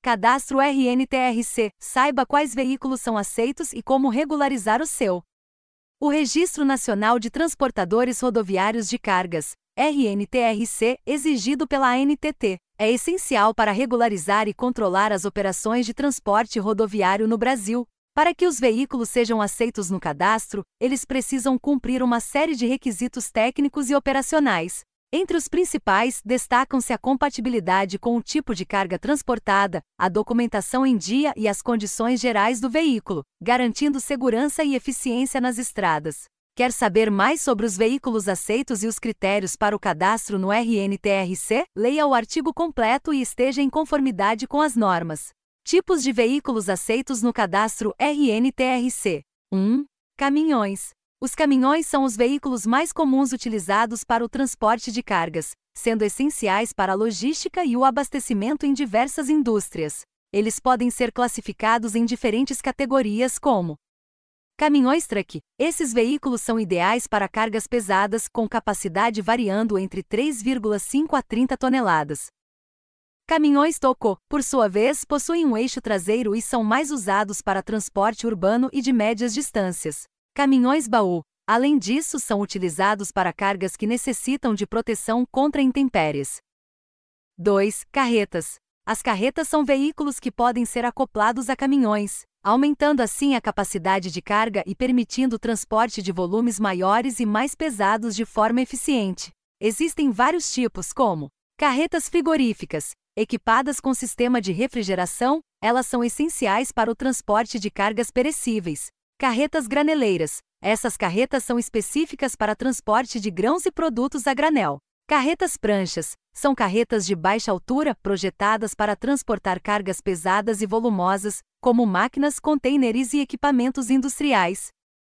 Cadastro RNTRC. Saiba quais veículos são aceitos e como regularizar o seu. O Registro Nacional de Transportadores Rodoviários de Cargas, RNTRC, exigido pela ANTT, é essencial para regularizar e controlar as operações de transporte rodoviário no Brasil. Para que os veículos sejam aceitos no cadastro, eles precisam cumprir uma série de requisitos técnicos e operacionais. Entre os principais, destacam-se a compatibilidade com o tipo de carga transportada, a documentação em dia e as condições gerais do veículo, garantindo segurança e eficiência nas estradas. Quer saber mais sobre os veículos aceitos e os critérios para o cadastro no RNTRC? Leia o artigo completo e esteja em conformidade com as normas. Tipos de veículos aceitos no cadastro RNTRC. 1. Caminhões. Os caminhões são os veículos mais comuns utilizados para o transporte de cargas, sendo essenciais para a logística e o abastecimento em diversas indústrias. Eles podem ser classificados em diferentes categorias como caminhões truck. Esses veículos são ideais para cargas pesadas, com capacidade variando entre 3,5 a 30 toneladas. Caminhões toco, por sua vez, possuem um eixo traseiro e são mais usados para transporte urbano e de médias distâncias. Caminhões baú, além disso, são utilizados para cargas que necessitam de proteção contra intempéries. 2. Carretas. As carretas são veículos que podem ser acoplados a caminhões, aumentando assim a capacidade de carga e permitindo o transporte de volumes maiores e mais pesados de forma eficiente. Existem vários tipos, como carretas frigoríficas. Equipadas com sistema de refrigeração, elas são essenciais para o transporte de cargas perecíveis. Carretas graneleiras. Essas carretas são específicas para transporte de grãos e produtos a granel. Carretas pranchas. São carretas de baixa altura projetadas para transportar cargas pesadas e volumosas, como máquinas, contêineres e equipamentos industriais.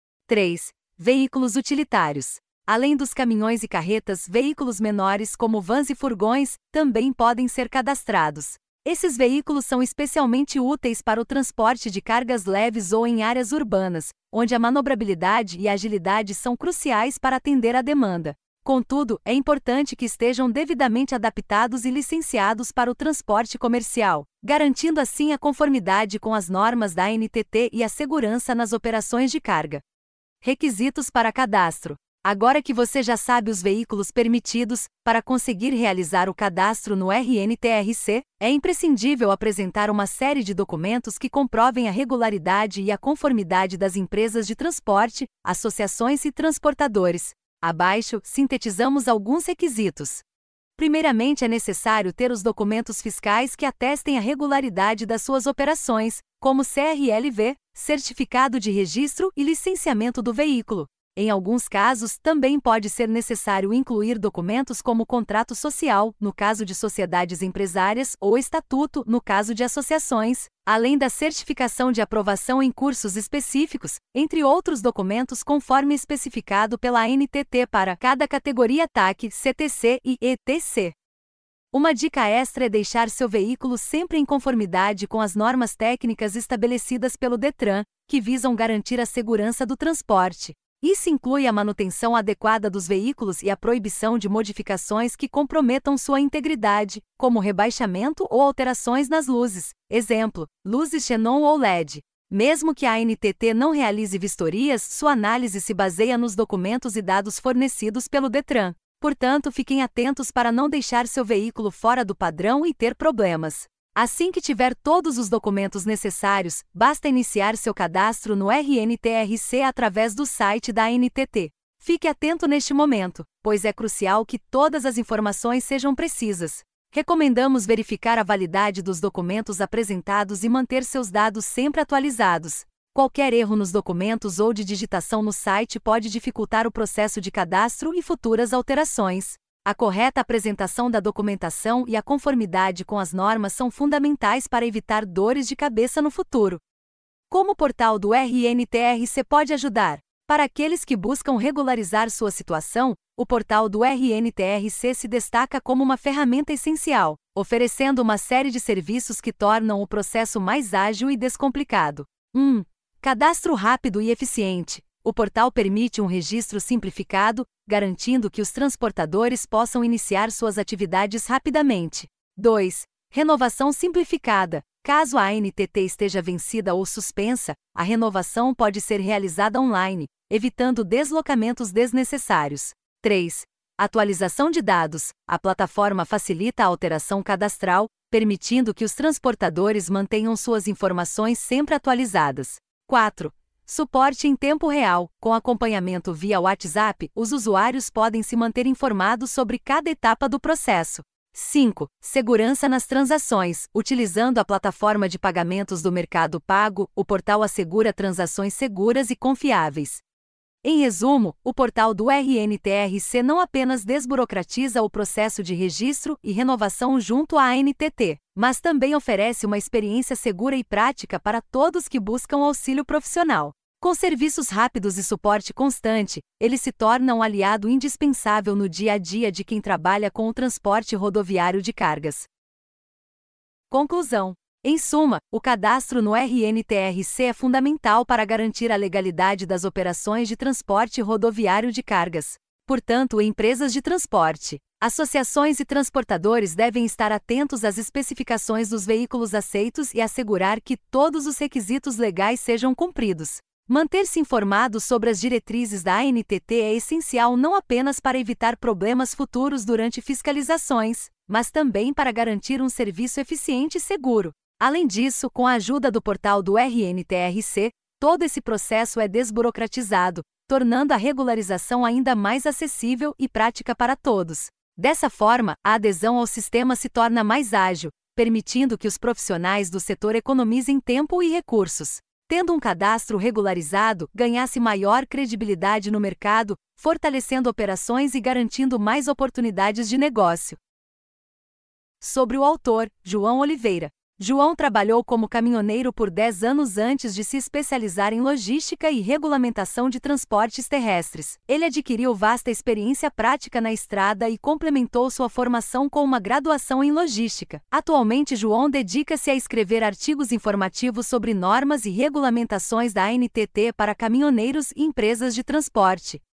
3. Veículos utilitários. Além dos caminhões e carretas, veículos menores como vans e furgões também podem ser cadastrados. Esses veículos são especialmente úteis para o transporte de cargas leves ou em áreas urbanas, onde a manobrabilidade e a agilidade são cruciais para atender à demanda. Contudo, é importante que estejam devidamente adaptados e licenciados para o transporte comercial, garantindo assim a conformidade com as normas da ANTT e a segurança nas operações de carga. Requisitos para cadastro. Agora que você já sabe os veículos permitidos, para conseguir realizar o cadastro no RNTRC, é imprescindível apresentar uma série de documentos que comprovem a regularidade e a conformidade das empresas de transporte, associações e transportadores. Abaixo, sintetizamos alguns requisitos. Primeiramente, é necessário ter os documentos fiscais que atestem a regularidade das suas operações, como CRLV, Certificado de Registro e Licenciamento do Veículo. Em alguns casos, também pode ser necessário incluir documentos como contrato social, no caso de sociedades empresárias, ou estatuto, no caso de associações, além da certificação de aprovação em cursos específicos, entre outros documentos conforme especificado pela ANTT para cada categoria TAC, CTC e ETC. Uma dica extra é deixar seu veículo sempre em conformidade com as normas técnicas estabelecidas pelo Detran, que visam garantir a segurança do transporte. Isso inclui a manutenção adequada dos veículos e a proibição de modificações que comprometam sua integridade, como rebaixamento ou alterações nas luzes, exemplo, luzes xenon ou LED. Mesmo que a ANTT não realize vistorias, sua análise se baseia nos documentos e dados fornecidos pelo Detran. Portanto, fiquem atentos para não deixar seu veículo fora do padrão e ter problemas. Assim que tiver todos os documentos necessários, basta iniciar seu cadastro no RNTRC através do site da ANTT. Fique atento neste momento, pois é crucial que todas as informações sejam precisas. Recomendamos verificar a validade dos documentos apresentados e manter seus dados sempre atualizados. Qualquer erro nos documentos ou de digitação no site pode dificultar o processo de cadastro e futuras alterações. A correta apresentação da documentação e a conformidade com as normas são fundamentais para evitar dores de cabeça no futuro. Como o portal do RNTRC pode ajudar? Para aqueles que buscam regularizar sua situação, o portal do RNTRC se destaca como uma ferramenta essencial, oferecendo uma série de serviços que tornam o processo mais ágil e descomplicado. 1. Cadastro rápido e eficiente. O portal permite um registro simplificado, garantindo que os transportadores possam iniciar suas atividades rapidamente. 2. Renovação simplificada. Caso a ANTT esteja vencida ou suspensa, a renovação pode ser realizada online, evitando deslocamentos desnecessários. 3. Atualização de dados. A plataforma facilita a alteração cadastral, permitindo que os transportadores mantenham suas informações sempre atualizadas. 4. Suporte em tempo real. Com acompanhamento via WhatsApp, os usuários podem se manter informados sobre cada etapa do processo. 5. Segurança nas transações. Utilizando a plataforma de pagamentos do Mercado Pago, o portal assegura transações seguras e confiáveis. Em resumo, o portal do RNTRC não apenas desburocratiza o processo de registro e renovação junto à ANTT, mas também oferece uma experiência segura e prática para todos que buscam auxílio profissional. Com serviços rápidos e suporte constante, ele se torna um aliado indispensável no dia a dia de quem trabalha com o transporte rodoviário de cargas. Conclusão. Em suma, o cadastro no RNTRC é fundamental para garantir a legalidade das operações de transporte rodoviário de cargas. Portanto, empresas de transporte, associações e transportadores devem estar atentos às especificações dos veículos aceitos e assegurar que todos os requisitos legais sejam cumpridos. Manter-se informado sobre as diretrizes da ANTT é essencial não apenas para evitar problemas futuros durante fiscalizações, mas também para garantir um serviço eficiente e seguro. Além disso, com a ajuda do portal do RNTRC, todo esse processo é desburocratizado, tornando a regularização ainda mais acessível e prática para todos. Dessa forma, a adesão ao sistema se torna mais ágil, permitindo que os profissionais do setor economizem tempo e recursos. Tendo um cadastro regularizado, ganhasse maior credibilidade no mercado, fortalecendo operações e garantindo mais oportunidades de negócio. Sobre o autor, João Oliveira. João trabalhou como caminhoneiro por 10 anos antes de se especializar em logística e regulamentação de transportes terrestres. Ele adquiriu vasta experiência prática na estrada e complementou sua formação com uma graduação em logística. Atualmente, João dedica-se a escrever artigos informativos sobre normas e regulamentações da ANTT para caminhoneiros e empresas de transporte.